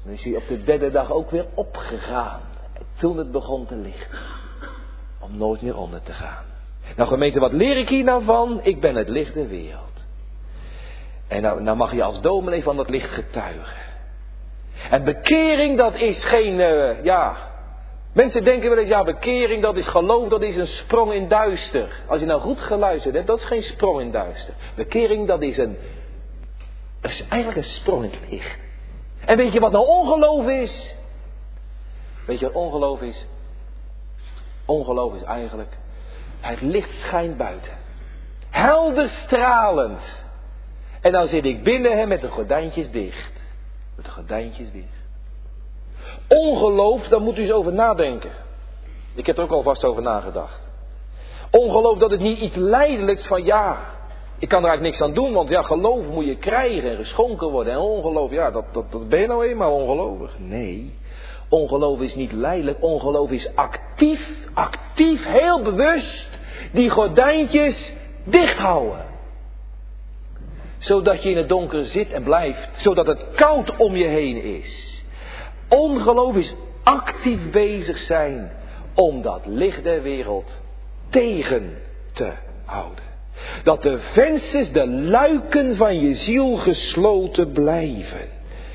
Dan is hij op de derde dag ook weer opgegaan. Toen het begon te lichten. Om nooit meer onder te gaan. Nou gemeente, wat leer ik hier nou van? Ik ben het licht der wereld. En nou mag je als dominee van dat licht getuigen. En bekering, dat is geen, mensen denken wel eens, bekering, dat is geloof, dat is een sprong in duister. Als je nou goed geluisterd hebt, dat is geen sprong in duister. Bekering, dat is eigenlijk een sprong in het licht. En weet je wat nou ongeloof is? Weet je wat ongeloof is? Ongeloof is eigenlijk, het licht schijnt buiten. Helder stralend. En dan zit ik binnen met de gordijntjes dicht. Met de gordijntjes dicht. Ongeloof, daar moet u eens over nadenken. Ik heb er ook alvast over nagedacht. Ongeloof, dat is niet iets lijdelijks van ik kan er eigenlijk niks aan doen, want geloof moet je krijgen en geschonken worden. En ongeloof, dat ben je nou eenmaal ongelovig. Nee, ongeloof is niet lijdelijk, ongeloof is actief, heel bewust, die gordijntjes dicht houden. Zodat je in het donker zit en blijft, zodat het koud om je heen is. Ongeloof is actief bezig zijn om dat licht der wereld tegen te houden. Dat de vensters, de luiken van je ziel gesloten blijven.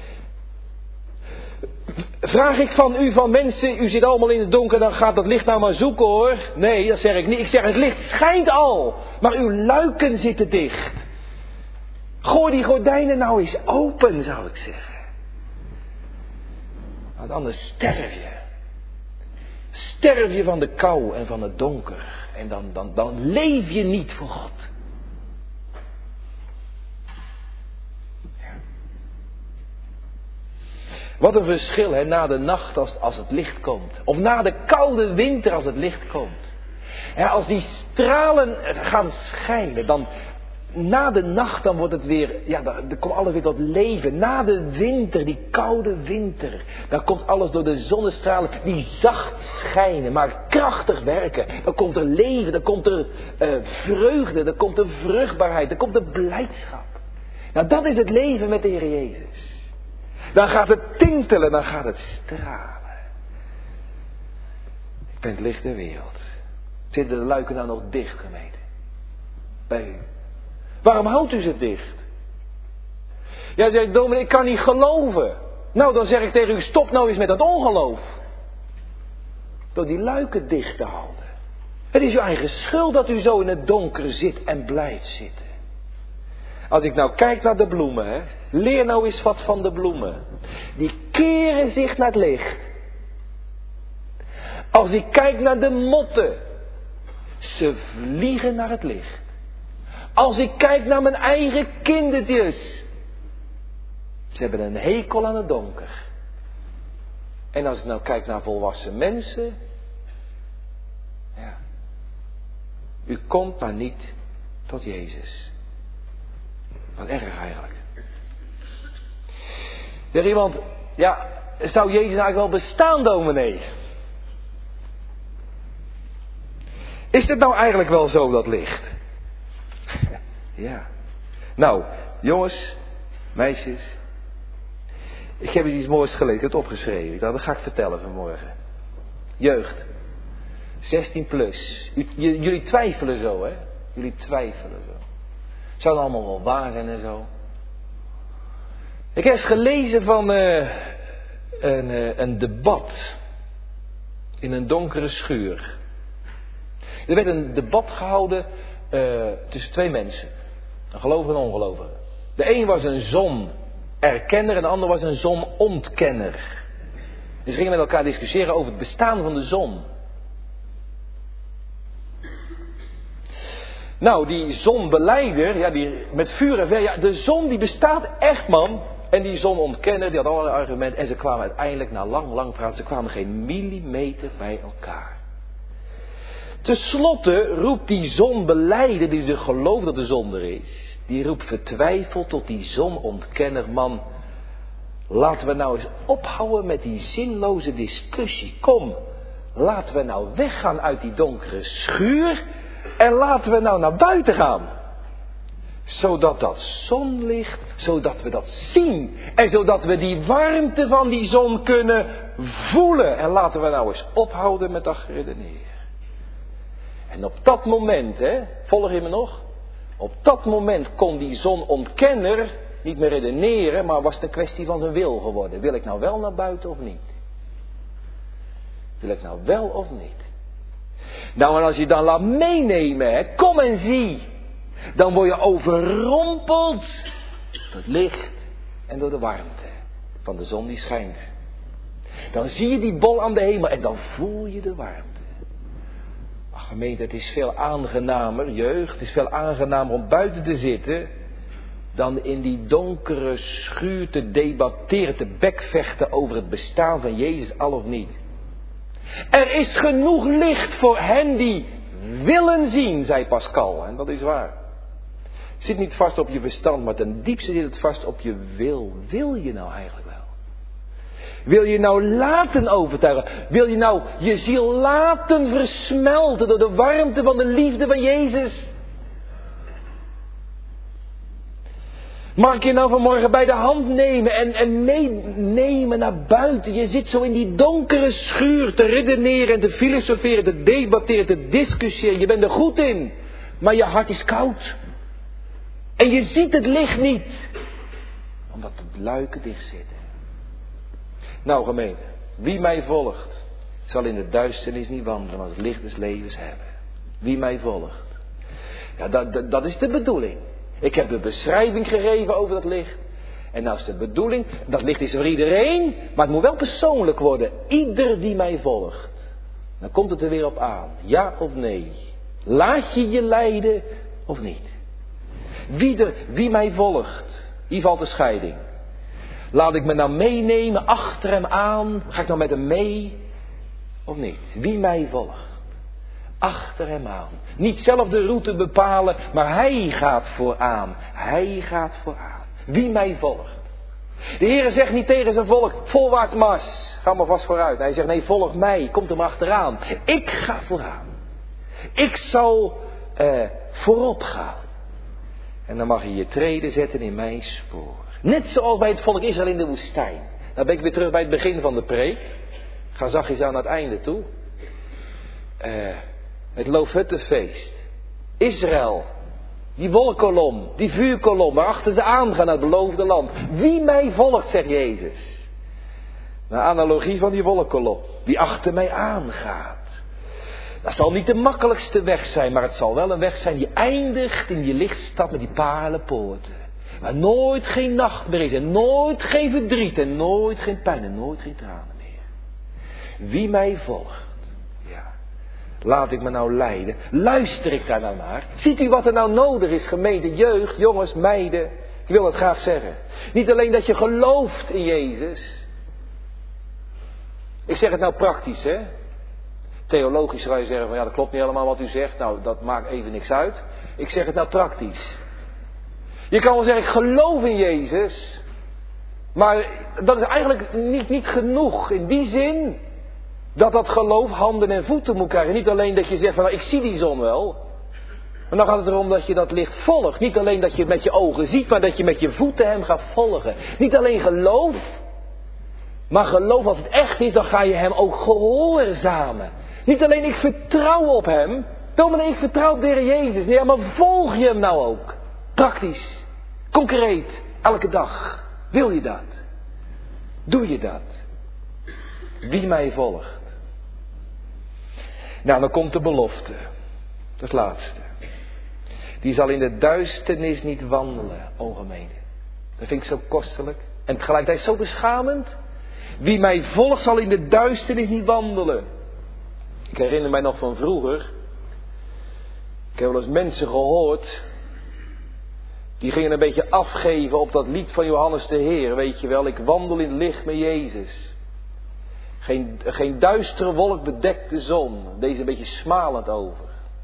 Vraag ik van u, van mensen, u zit allemaal in het donker, dan gaat dat licht nou maar zoeken hoor. Nee, dat zeg ik niet. Ik zeg het licht schijnt al, maar uw luiken zitten dicht. Gooi die gordijnen nou eens open, zou ik zeggen. Want anders sterf je. Sterf je van de kou en van het donker. En dan leef je niet voor God. Ja. Wat een verschil hè, na de nacht als het licht komt. Of na de koude winter als het licht komt. Ja, als die stralen gaan schijnen, dan na de nacht dan wordt het weer, dan komt alles weer tot leven. Na de winter, die koude winter, dan komt alles door de zonnestralen die zacht schijnen, maar krachtig werken. Dan komt er leven, dan komt er vreugde, dan komt er vruchtbaarheid, dan komt er blijdschap. Nou, dat is het leven met de Heer Jezus. Dan gaat het tintelen, dan gaat het stralen. Ik ben het licht der wereld. Zitten de luiken nou nog dicht, gemeente? Bij u. Waarom houdt u ze dicht? Ja, zegt dominee, ik kan niet geloven. Nou, dan zeg ik tegen u, stop nou eens met dat ongeloof. Door die luiken dicht te houden. Het is uw eigen schuld dat u zo in het donker zit en blijft zitten. Als ik nou kijk naar de bloemen, hè, leer nou eens wat van de bloemen. Die keren zich naar het licht. Als ik kijk naar de motten, ze vliegen naar het licht. Als ik kijk naar mijn eigen kindertjes, ze hebben een hekel aan het donker. En als ik nou kijk naar volwassen mensen, u komt maar niet tot Jezus. Wat erg eigenlijk. Zegt iemand, zou Jezus eigenlijk wel bestaan, dominee? Is het nou eigenlijk wel zo, dat licht? Ja. Nou, jongens, meisjes. Ik heb iets moois gelezen, ik heb het opgeschreven. Dat ga ik vertellen vanmorgen. Jeugd. 16 plus. Jullie twijfelen zo, hè? Jullie twijfelen zo. Zou het allemaal wel waar zijn en zo? Ik heb eens gelezen van een debat. In een donkere schuur. Er werd een debat gehouden tussen twee mensen. Een gelovige en een ongelovige. De een was een zonerkenner en de ander was een zonontkenner. Dus ze gingen met elkaar discussiëren over het bestaan van de zon. Nou, die zonbeleider, die met vuur en ver, de zon die bestaat echt, man. En die zonontkenner, die had allerlei argumenten. En ze kwamen uiteindelijk, na lang praten, ze kwamen geen millimeter bij elkaar. Ten slotte roept die zonbeleider, die dus gelooft dat de zon er is, die roept vertwijfeld tot die zonontkenner, man, laten we nou eens ophouden met die zinloze discussie. Kom, laten we nou weggaan uit die donkere schuur en laten we nou naar buiten gaan. Zodat dat zonlicht, zodat we dat zien. En zodat we die warmte van die zon kunnen voelen. En laten we nou eens ophouden met dat redeneren. En op dat moment, volg je me nog? Op dat moment kon die zonontkenner niet meer redeneren, maar was het een kwestie van zijn wil geworden. Wil ik nou wel naar buiten of niet? Wil ik nou wel of niet? Nou, en als je dan laat meenemen, kom en zie. Dan word je overrompeld door het licht en door de warmte van de zon die schijnt. Dan zie je die bol aan de hemel en dan voel je de warmte. Ach, gemeente, het is veel aangenamer, jeugd, het is veel aangenamer om buiten te zitten dan in die donkere schuur te debatteren, te bekvechten over het bestaan van Jezus, al of niet. Er is genoeg licht voor hen die willen zien, zei Pascal, en dat is waar. Het zit niet vast op je verstand, maar ten diepste zit het vast op je wil. Wil je nou eigenlijk wel? Wil je nou laten overtuigen? Wil je nou je ziel laten versmelten door de warmte van de liefde van Jezus? Mag ik je nou vanmorgen bij de hand nemen en meenemen naar buiten? Je zit zo in die donkere schuur te redeneren en te filosoferen, te debatteren, te discussiëren. Je bent er goed in, maar je hart is koud. En je ziet het licht niet, omdat de luiken dicht zitten. Nou gemeente, wie mij volgt, zal in de duisternis niet wandelen, maar het licht des levens hebben. Wie mij volgt. Ja, dat is de bedoeling. Ik heb de beschrijving gegeven over dat licht. En nou is de bedoeling, dat licht is voor iedereen, maar het moet wel persoonlijk worden. Ieder die mij volgt. Dan komt het er weer op aan. Ja of nee. Laat je je leiden of niet. Wie mij volgt, hier valt de scheiding. Laat ik me nou meenemen, achter hem aan. Ga ik nou met hem mee of niet? Wie mij volgt. Achter hem aan. Niet zelf de route bepalen, maar hij gaat vooraan. Hij gaat vooraan. Wie mij volgt. De Heer zegt niet tegen zijn volk, voorwaarts mars, ga maar vast vooruit. Hij zegt, nee, volg mij, komt er maar achteraan. Ik ga vooraan. Ik zal voorop gaan. En dan mag je je treden zetten in mijn spoor. Net zoals bij het volk Israël in de woestijn. Dan ben ik weer terug bij het begin van de preek. Ga zachtjes aan het einde toe. Het Loofhuttenfeest. Israël. Die wolkolom, die vuurkolom, waarachter ze aangaan naar het beloofde land. Wie mij volgt, zegt Jezus. Naar analogie van die wolkolom, die achter mij aangaat. Dat zal niet de makkelijkste weg zijn, maar het zal wel een weg zijn die eindigt in die lichtstad met die palenpoorten. Waar nooit geen nacht meer is en nooit geen verdriet en nooit geen pijn en nooit geen tranen meer. Wie mij volgt. Laat ik me nou leiden. Luister ik daar nou naar? Ziet u wat er nou nodig is, gemeente, jeugd, jongens, meiden? Ik wil het graag zeggen. Niet alleen dat je gelooft in Jezus. Ik zeg het nou praktisch, hè. Theologisch zou je zeggen van ja, dat klopt niet helemaal wat u zegt. Nou, dat maakt even niks uit. Ik zeg het nou praktisch. Je kan wel zeggen, ik geloof in Jezus. Maar dat is eigenlijk niet genoeg. In die zin dat geloof handen en voeten moet krijgen. Niet alleen dat je zegt van nou, ik zie die zon wel. Maar dan gaat het erom dat je dat licht volgt. Niet alleen dat je het met je ogen ziet, maar dat je met je voeten hem gaat volgen. Niet alleen geloof. Maar geloof als het echt is, dan ga je hem ook gehoorzamen. Niet alleen ik vertrouw op hem. Dominee, ik vertrouw op de Heer Jezus. Ja, maar volg je hem nou ook? Praktisch. Concreet. Elke dag. Wil je dat? Doe je dat? Wie mij volgt. Nou, dan komt de belofte. Dat laatste. Die zal in de duisternis niet wandelen, o gemeente. Dat vind ik zo kostelijk. En tegelijkertijd zo beschamend. Wie mij volgt zal in de duisternis niet wandelen. Ik herinner mij nog van vroeger. Ik heb wel eens mensen gehoord. Die gingen een beetje afgeven op dat lied van Johannes de Heer. Weet je wel, ik wandel in het licht met Jezus. Geen duistere wolk bedekt de zon. Deze een beetje smalend over.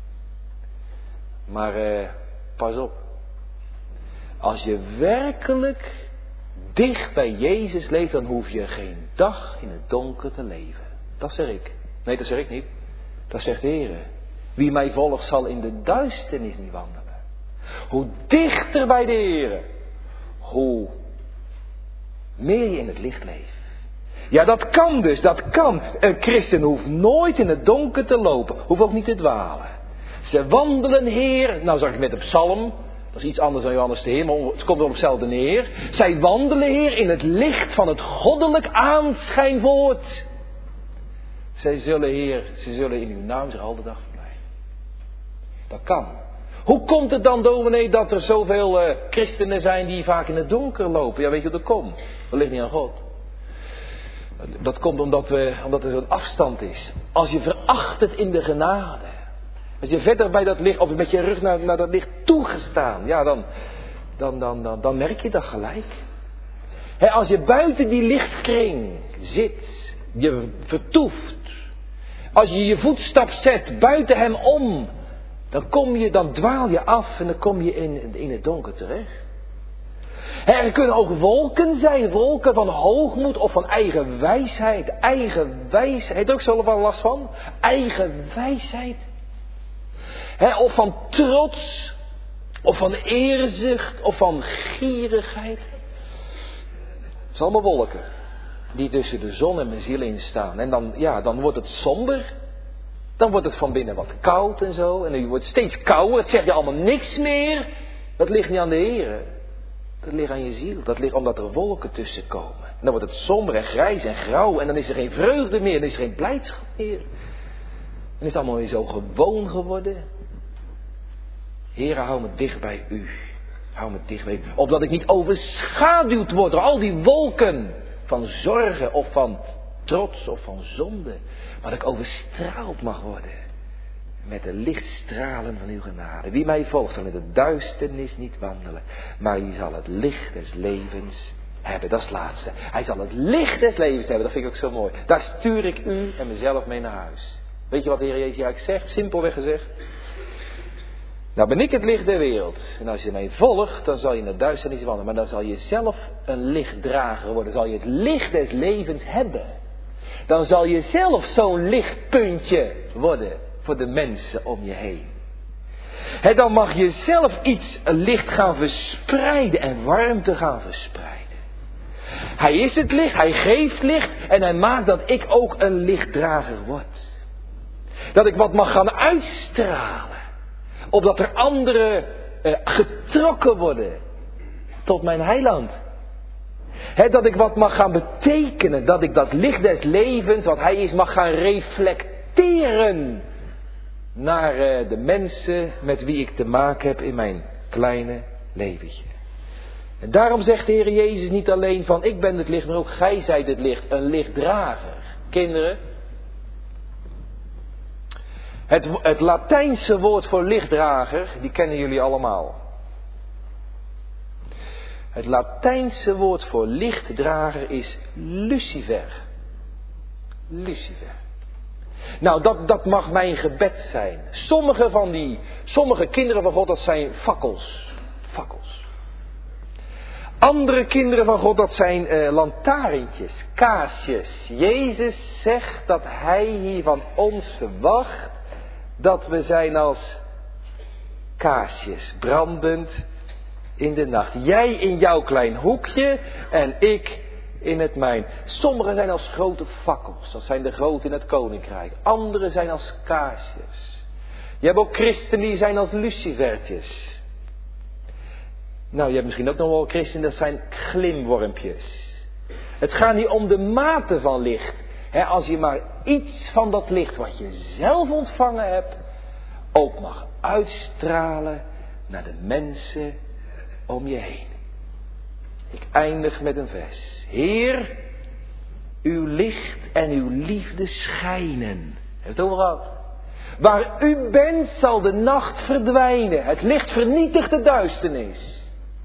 Maar pas op. Als je werkelijk dicht bij Jezus leeft, dan hoef je geen dag in het donker te leven. Dat zeg ik. Nee, dat zeg ik niet. Dat zegt de Heer. Wie mij volgt zal in de duisternis niet wandelen. Hoe dichter bij de Heer, hoe meer je in het licht leeft. Ja, dat kan dus, dat kan. Een christen hoeft nooit in het donker te lopen, hoeft ook niet te dwalen. Ze wandelen, Heer, nou zag ik met de psalm, dat is iets anders dan Johannes de Heer, maar het komt wel op hetzelfde neer. Zij wandelen, Heer, in het licht van het goddelijk aanschijn voort. Zij zullen, Heer, ze zullen in uw naam zich al de dag verblijven. Dat kan. Hoe komt het dan, dominee, dat er zoveel christenen zijn die vaak in het donker lopen? Ja, weet je hoe dat komt? Dat ligt niet aan God. Dat komt omdat er zo'n afstand is. Als je veracht het in de genade. Als je verder bij dat licht, of met je rug naar dat licht toegestaan. Ja, dan merk je dat gelijk. Als je buiten die lichtkring zit. Je vertoeft. Als je je voetstap zet buiten hem om. Dan dwaal je af en dan kom je in het donker terecht. Er kunnen ook wolken zijn, wolken van hoogmoed of van eigen wijsheid. Eigen wijsheid, heb je er ook zo wel last van? Eigen wijsheid. Of van trots, of van eerzucht, of van gierigheid. Het zijn allemaal wolken die tussen de zon en mijn ziel in staan. En dan wordt het somber. Dan wordt het van binnen wat koud en zo. En dan wordt het steeds kouder. Het zegt je allemaal niks meer. Dat ligt niet aan de Heer. Dat ligt aan je ziel. Dat ligt omdat er wolken tussen komen. En dan wordt het somber en grijs en grauw. En dan is er geen vreugde meer. Dan is er geen blijdschap meer. Dan is het allemaal weer zo gewoon geworden. Heere, hou me dicht bij u. Hou me dicht bij u. Opdat ik niet overschaduwd word door al die wolken. Van zorgen of van trots of van zonde. Maar dat ik overstraald mag worden. Met de lichtstralen van uw genade. Wie mij volgt zal in de duisternis niet wandelen. Maar die zal het licht des levens hebben. Dat is het laatste. Hij zal het licht des levens hebben. Dat vind ik ook zo mooi. Daar stuur ik u en mezelf mee naar huis. Weet je wat de Heer Jezus eigenlijk zegt? Simpelweg gezegd. Nou ben ik het licht der wereld. En als je mij volgt, dan zal je in de duisternis wandelen. Maar dan zal je zelf een lichtdrager worden. Dan zal je het licht des levens hebben. Dan zal je zelf zo'n lichtpuntje worden voor de mensen om je heen. Dan mag je zelf een licht gaan verspreiden en warmte gaan verspreiden. Hij is het licht, hij geeft licht en hij maakt dat ik ook een lichtdrager word. Dat ik wat mag gaan uitstralen. Opdat er anderen getrokken worden tot mijn heiland. Dat ik wat mag gaan betekenen. Dat ik dat licht des levens, wat hij is, mag gaan reflecteren. Naar de mensen met wie ik te maken heb in mijn kleine leventje. En daarom zegt de Heer Jezus niet alleen van ik ben het licht, maar ook gij zijt het licht. Een lichtdrager. Kinderen. Het Latijnse woord voor lichtdrager, die kennen jullie allemaal. Het Latijnse woord voor lichtdrager is Lucifer. Lucifer. Nou, dat mag mijn gebed zijn. Sommige kinderen van God, dat zijn fakkels. Fakkels. Andere kinderen van God, dat zijn lantaarntjes, kaarsjes. Jezus zegt dat hij hier van ons verwacht dat we zijn als kaarsjes, brandend in de nacht. Jij in jouw klein hoekje en ik in het mijn. Sommigen zijn als grote fakkels, dat zijn de grote in het koninkrijk. Anderen zijn als kaarsjes. Je hebt ook christenen die zijn als lucifertjes. Nou, je hebt misschien ook nog wel christenen dat zijn glimwormpjes. Het gaat niet om de mate van licht. Als je maar iets van dat licht wat je zelf ontvangen hebt, ook mag uitstralen naar de mensen om je heen. Ik eindig met een vers. Heer, uw licht en uw liefde schijnen. Heb je het over gehad? Waar u bent zal de nacht verdwijnen. Het licht vernietigt de duisternis.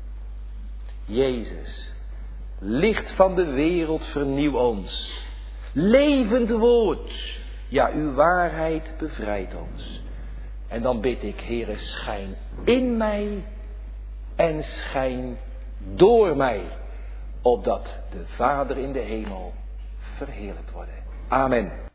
Jezus, licht van de wereld, vernieuw ons. Levend woord. Ja, uw waarheid bevrijdt ons. En dan bid ik, Heere, schijn in mij en schijn door mij. Opdat de Vader in de hemel verheerlijkt wordt. Amen.